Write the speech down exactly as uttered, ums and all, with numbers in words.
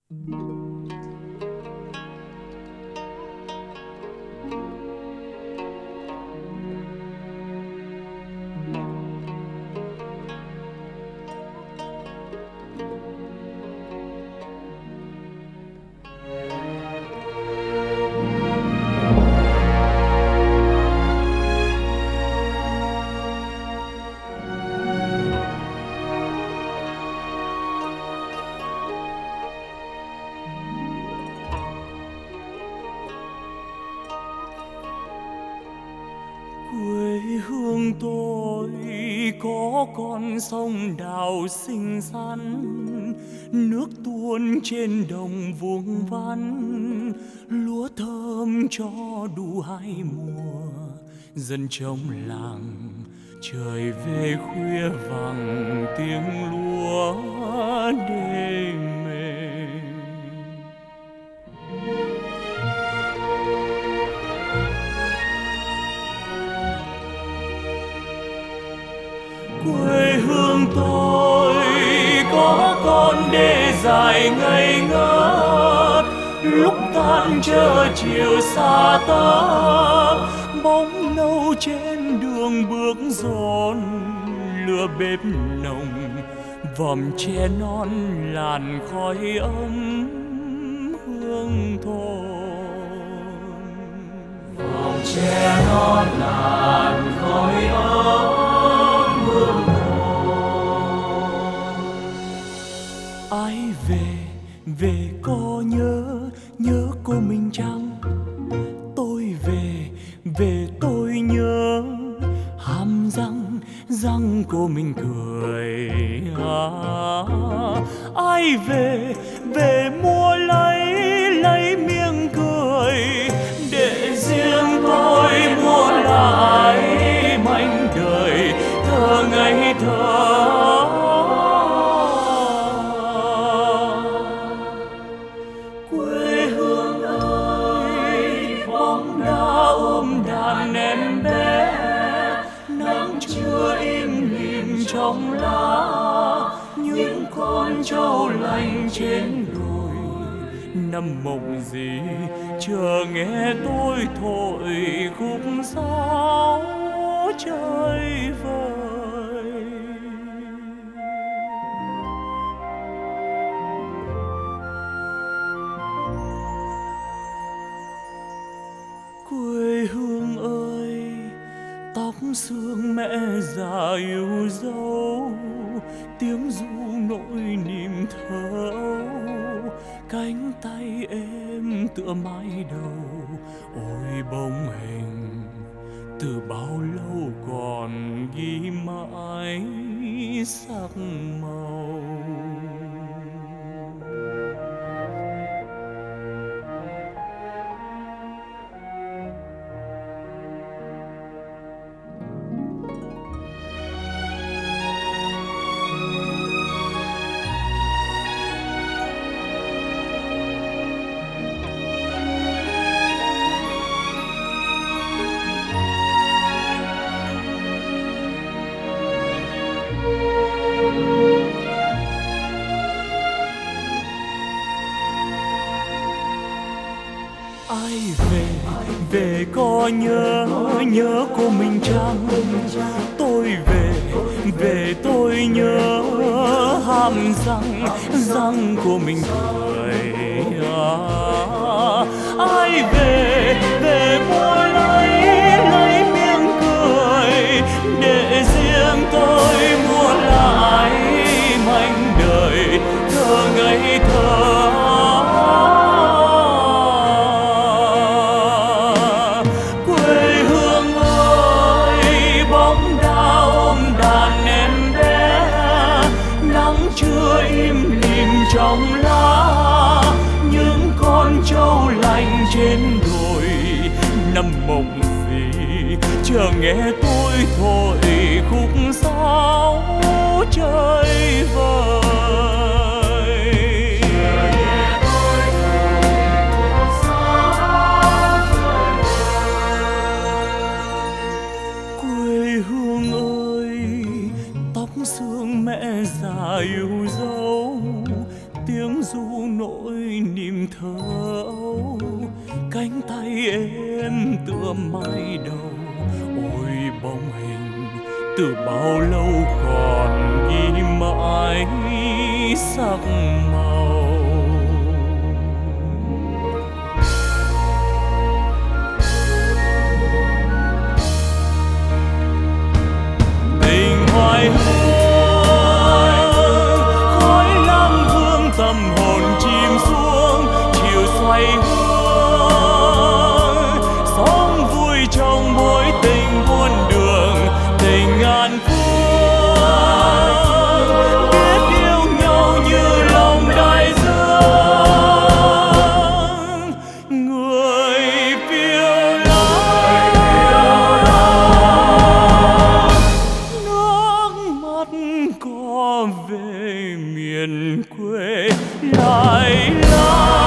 Quê hương tôi có con sông đào xinh xắn, nước tuôn trên đồng vuông vắn, lúa thơm cho đủ hai mùa. Dân trong làng trời về khuya vang tiếng lúa đê mê. Quê hương tôi có con đê dài ngây ngất, lúc tan chờ chiều xa tấp, bóng nâu trên đường bước dồn, lửa bếp nồng vòm tre non làn khói ấm hương thôn. Vòm tre non làn khói ấm hương thôn. Ai về về có nhớ nhớ cô mình chăng? Tôi về về tôi nhớ hàm răng răng cô mình cười. À, ai về về mua lấy lấy miệng cười, để riêng tôi mua lại mảnh đời thơ ngây thơ. Quê hương ơi, bóng đá ôm đàn em bé, nắng chưa im lìm trong lá, những con trâu lành trên đồi nằm mộng gì chờ nghe tôi thổi khúc sáo chơi vơi. Quê hương ơi, tóc xương mẹ già yêu dấu, tiếng ru nỗi niềm thơ âu, cánh tay em tựa mái đầu. Ôi bóng hình từ bao lâu còn ghi mãi sắc màu. Ai về về có nhớ nhớ cô mình chăng? Tôi về về tôi nhớ hàm răng răng cô mình cười. À, ai về về mua lấy lấy miếng cười, để riêng tôi mua lại mảnh đời thơ ngây thơ. Chưa im lìm trong lá, những con trâu lành trên đồi nằm mộng gì chờ nghe tôi thổi khúc sáo chơi vơi. Quê hương ơi, xương mẹ già yêu dấu, tiếng ru nỗi thơ ấu, cánh tay em tựa mái đầu. Ôi bóng hình từ bao lâu còn ghi mãi sắc màu. Tình hoài hương khói lam hương tâm hồn chìm xuống, chiều xoay hướng sóng vui trong mối tình muôn đường. Tình ngàn phương biết yêu nhau như lòng đại dương. Người phiêu lãng nước mắt có về miền quê lại lá.